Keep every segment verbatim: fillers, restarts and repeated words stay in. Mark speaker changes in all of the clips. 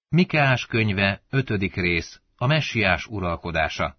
Speaker 1: Mikeás könyve, ötödik rész, a messiás uralkodása.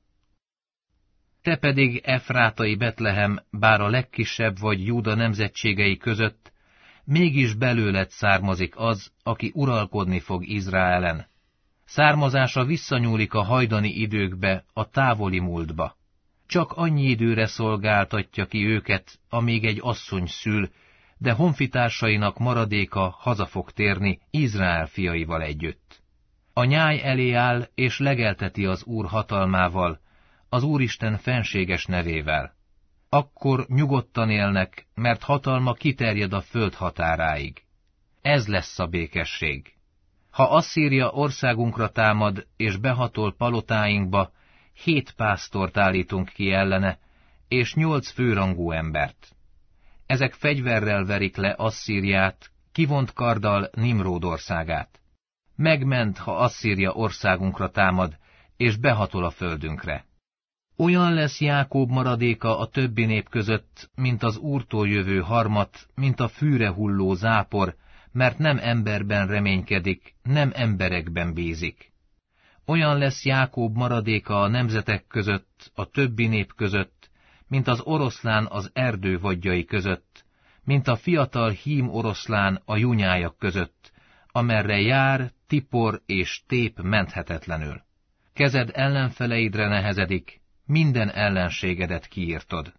Speaker 1: Te pedig, Efrátai Betlehem, bár a legkisebb vagy Júda nemzetségei között, mégis belőled származik az, aki uralkodni fog Izraelen. Származása visszanyúlik a hajdani időkbe, a távoli múltba. Csak annyi időre szolgáltatja ki őket, amíg egy asszony szül, de honfitársainak maradéka haza fog térni Izrael fiaival együtt. A nyáj elé áll, és legelteti az Úr hatalmával, az Úristen fenséges nevével. Akkor nyugodtan élnek, mert hatalma kiterjed a föld határáig. Ez lesz a békesség. Ha Asszíria országunkra támad, és behatol palotáinkba, hét pásztort állítunk ki ellene, és nyolc főrangú embert. Ezek fegyverrel verik le Asszíriát, kivont karddal Nimród országát. Megment, ha Asszíria országunkra támad, és behatol a földünkre. Olyan lesz Jákob maradéka a többi nép között, mint az Úrtól jövő harmat, mint a fűre hulló zápor, mert nem emberben reménykedik, nem emberekben bízik. Olyan lesz Jákob maradéka a nemzetek között, a többi nép között, mint az oroszlán az erdő vadjai között, mint a fiatal hím oroszlán a junyájak között, amerre jár, tipor és tép menthetetlenül. Kezed ellenfeleidre nehezedik, minden ellenségedet kiírtod.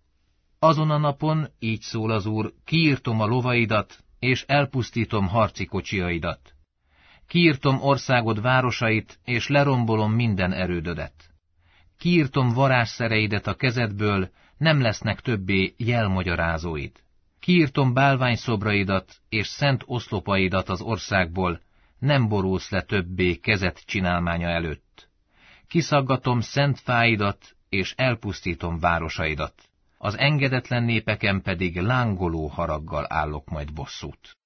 Speaker 1: Azon a napon, így szól az Úr, kiírtom a lovaidat, és elpusztítom harci kocsiaidat. Kiírtom országod városait, és lerombolom minden erődödet. Kiírtom varázsszereidet a kezedből, nem lesznek többé jelmagyarázóid. Kiírtom bálványszobraidat és szent oszlopaidat az országból, nem borulsz le többé kezed csinálmánya előtt. Kiszaggatom szent fáidat, és elpusztítom városaidat. Az engedetlen népeken pedig lángoló haraggal állok majd bosszút.